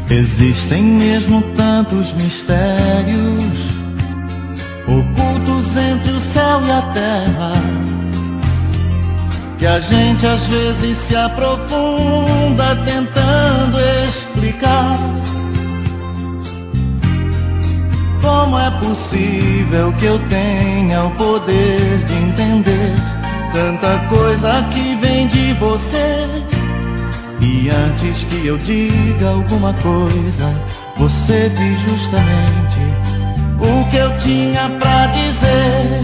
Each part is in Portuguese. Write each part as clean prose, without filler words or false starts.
Existem mesmo tantos mistérios ocultos entre o céu e a terra, que a gente às vezes se aprofunda tentando explicar. Como é possível que eu tenha o poder de entender tanta coisa que vem de você? E antes que eu diga alguma coisa, você diz justamente o que eu tinha pra dizer.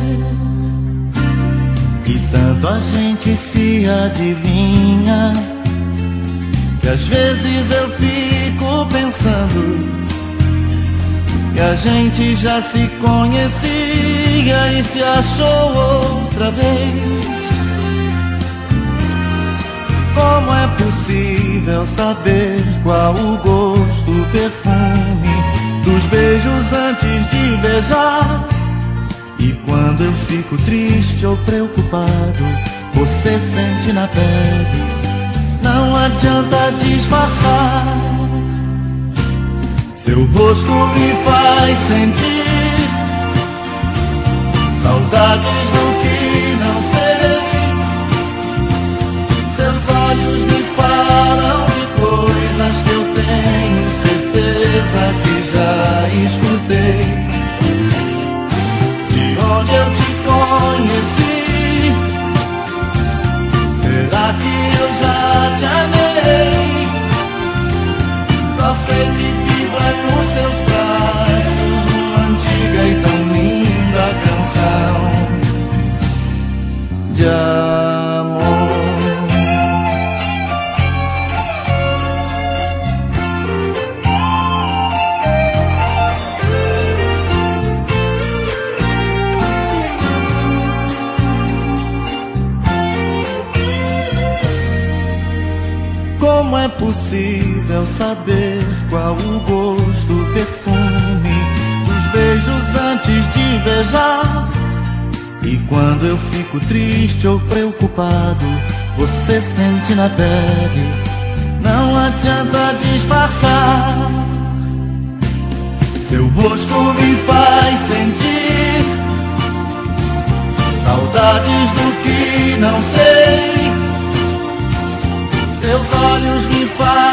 E tanto a gente se adivinha, que às vezes eu fico pensando que a gente já se conhecia e se achou outra vez. Como é possível saber qual o gosto, o perfume dos beijos antes de beijar? E quando eu fico triste ou preocupado, você sente na pele, não adianta disfarçar. Seu rosto me faz sentir saudades do que não sei. Seus olhos me falam de coisas que eu tenho certeza que já escutei. De onde eu te conheci, será que eu já te amei? Só sei que vibra nos seus braços uma antiga e tão linda canção de amor. Como é possível saber qual o gosto, o perfume dos beijos antes de beijar? E quando eu fico triste ou preocupado, você sente na pele, não adianta disfarçar. Seu rosto me faz sentir saudades do que não sei. Seus olhos me fazem